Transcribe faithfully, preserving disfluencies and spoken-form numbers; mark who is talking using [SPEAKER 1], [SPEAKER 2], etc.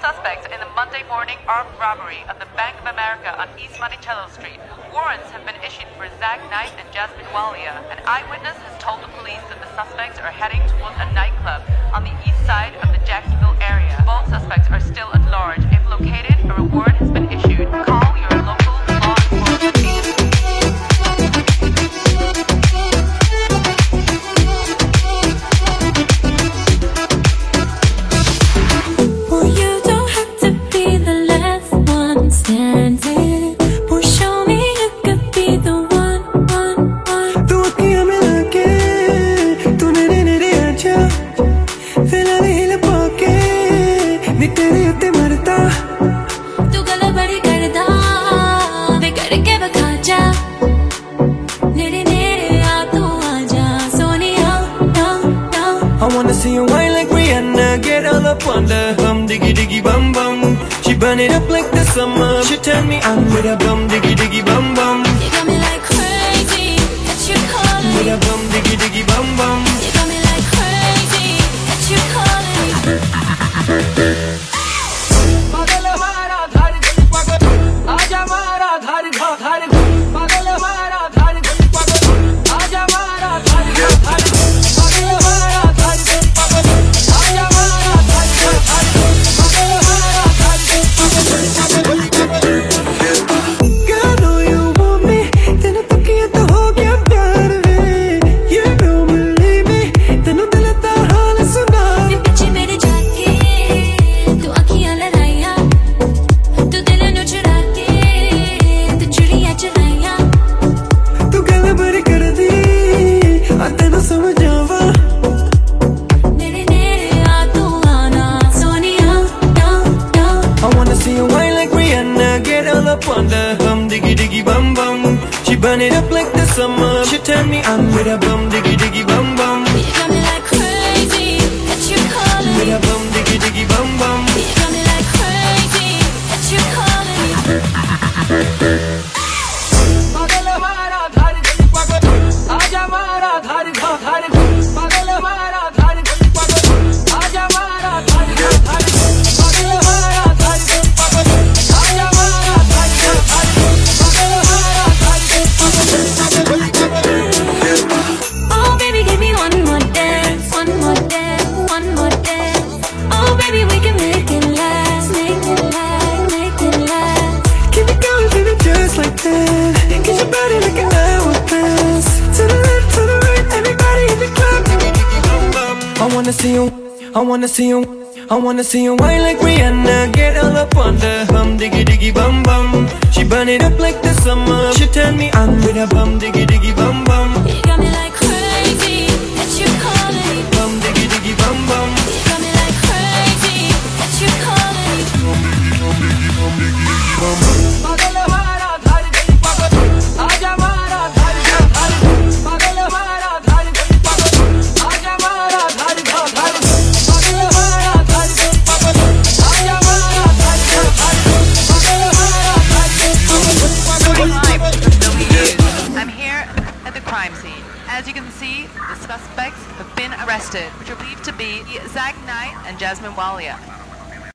[SPEAKER 1] suspects in the Monday morning armed robbery of the Bank of America on East Monticello Street. Warrants have been issued for Zach Knight and Jasmine Walia. An eyewitness has told the police that the suspects are heading towards a nightclub on the east side of the Jacksonville area. Both suspects are still at large. If located, a reward has been issued. Call your local law enforcement agency.
[SPEAKER 2] See you wine like Rihanna, get all up on the bum diggy diggy bum bum. She burn it up like the summer. She turn me on with a bum diggy diggy bum bum.
[SPEAKER 3] You got me like crazy, that you calling
[SPEAKER 2] with a bum diggy diggy bum bum.
[SPEAKER 3] You got me like crazy, that you calling
[SPEAKER 4] पागल हमारा धार गली पागल आजा हमारा धार घाव धार पागल हमारा धार गली पागल आजा हमारा धार घाव धार पागल हमारा धार गली पागल आजा हमारा धार घाव धार पागल हमारा धार गली पागल
[SPEAKER 2] Girl, I know you want me, तेरे तकिया तो हो गया प्यार वे. You don't believe me, तेनू दिल दा हाल सुना.
[SPEAKER 3] वे पीछे मेरे जाके तू आँखियाँ लड़ाइयाँ तू दिल नू चुरा के तू चुड़ियाँ चलाइयाँ
[SPEAKER 2] तू गल भर कर दी आ तेनू समझावा.
[SPEAKER 3] मेरे नेड़े आ तू आना Sonia down down
[SPEAKER 2] I wanna see you wine like Rihanna, get all up on the bum diggy diggy bum bum. She burn it up like the summer. She turn me on with a bum diggy diggy bum bum.
[SPEAKER 3] You got me like crazy, that you calling
[SPEAKER 2] With a bum diggy diggy bum bum.
[SPEAKER 3] You got me like crazy, that you calling
[SPEAKER 4] पागल हमारा धार गली पागल आजा हमारा धार घाव धार पागल हमारा धार गली पागल आजा हमारा धार घाव धार पागल हमारा धार गली पागल आजा हमारा धार घाव धार पागल हमारा धार गली पागल
[SPEAKER 3] Oh baby, give me one more dance, one more dance, one more dance. Oh baby, we can make it last, make it last, make it last.
[SPEAKER 2] Keep it going, baby, just like that. Get your body like an hourglass. To the left, to the right, everybody in the club. I wanna see you, I wanna see you, I wanna see you wine like Rihanna, get all up on the bum diggy diggy bum bum. She burn it up like the summer. She turn me on with a bum diggy diggy bum bum.
[SPEAKER 3] You got me like crazy, that you calling
[SPEAKER 2] Bum diggy diggy bum bum.
[SPEAKER 3] You got me like crazy, that you calling
[SPEAKER 4] पागल हमारा धार गली पागल आजा हमारा धार घाव धार पागल हमारा धार गली पागल आजा हमारा धार घाव धार पागल हमारा धार गली पागल आजा हमारा धार घाव धार पागल हमारा धार गली पागल
[SPEAKER 1] I'm here at the crime scene. As you can see, the suspects have been arrested, which are believed to be Zach Knight and Jasmine Walia.